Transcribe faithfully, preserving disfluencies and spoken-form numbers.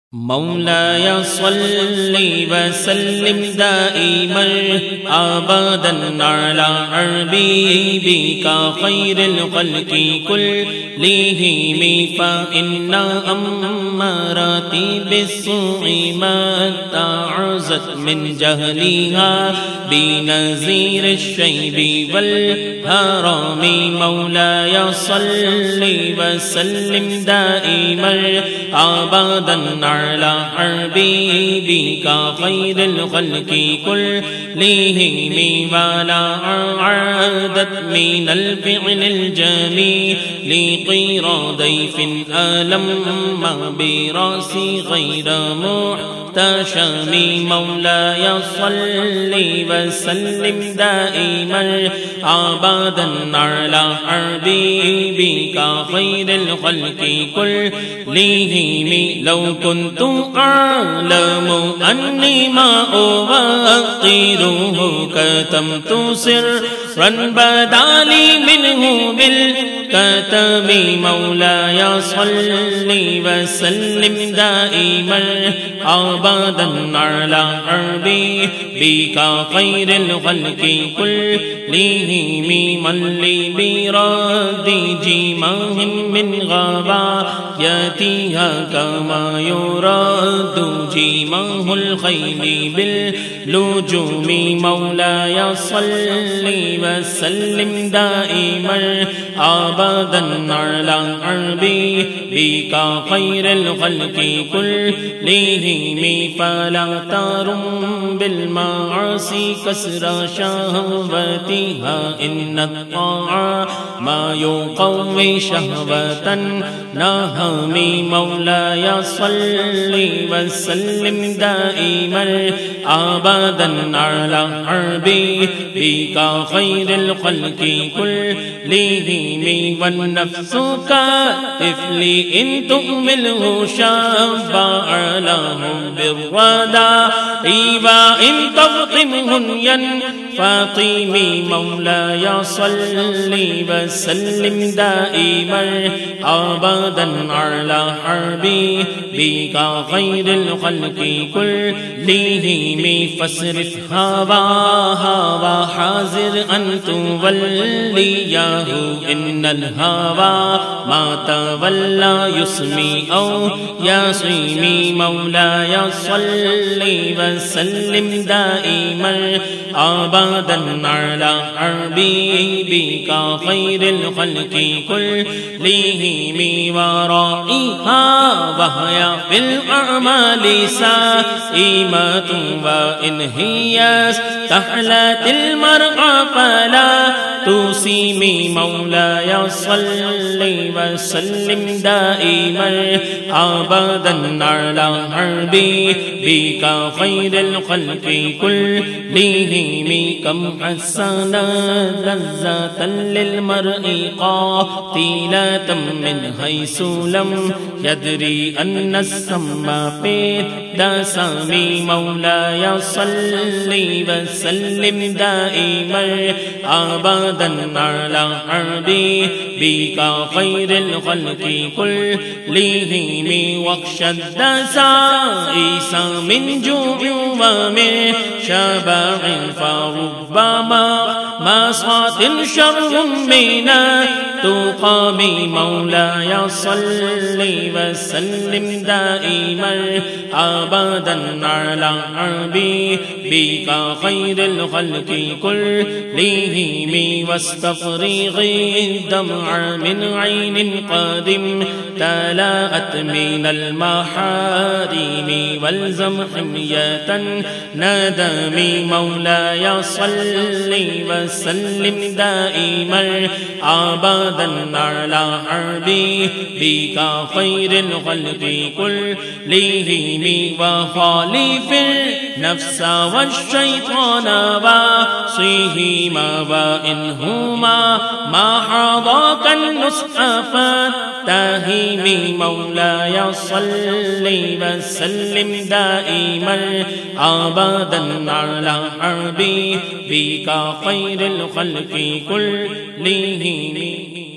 مولاي صل وسلم دائما ابدا على حبيبك خير الخلق كلهم فإن أماراتي بالسوء ما تعزت من جهلها بنذير الشيب والهرم مولاي صل وسلم دائما ابدا على حبيبك خير الخلق كلهم ولا عادت من الفعل الجميل لغير ضيف ألم براسي غير محتشم مولاي صل وسلم دائما ابدا على حبيبك خير الخلق كلهم لو كنت أعلم أني ما أوقره كتمت سرا بدا لي منه بالكتم مولاي صل وسلم دائما أبدا على حبيبك خير الخلق كلهم من لي براد جيمهم من غواياتها كما يراد جيمه الخيل باللجوم مولاي صل وسلم دائما ابدا على حبيبك خير الخلق كلهم فلا ترم بالمعاصي كسر شهوتها ان الطاعة ما يقوي شهوة نهمي مولاي صل وسلم دائما ابدا على حبيبك خير الخلق كلهم والنفس كالطفل ان تهمله شاب علاه بالردى وان تفطمه ينفطم مولاي صل وسلم دائما ابدا على حبيبك خير الخلق كلهم فاصرف هواها وحاذر ان توليه ان الهوى ما تولى يسمي او يصيمي مولاي صل وسلم دائما ابدا على حبيبك خير الخلق كلهم ورائها وهي في الاعمال سائمة وان هي استحلت المرء فلا تسيمي مولاي صل وسلم دائما ابدا على حبيبك خير الخلق كلهم كم حسن لذة للمرء قاتلة من حيث لم يدري ان السم في الدسم مولاي صل وسلم دائما ابدا على حبيبك خير الخلق كلهم واخشى الدسائس من جوع ومن شبع فربما مصات شر من تقام مولاي صل وسلم دائما ابدا على حبيبك خير الخلق كلهم واستفرغ الدمع من عين قادم تلاءت من المحارم والزم حمية ندم مولاي صل وسلم دائما ابدا على حبيبك خير الخلق كلهم وخالف النفس والشيطان وعصيهما وانهما ما حضاك النصح فاتهمي مولاي صل وسلم دائما ابدا على حبيبك خير الخلق كلهم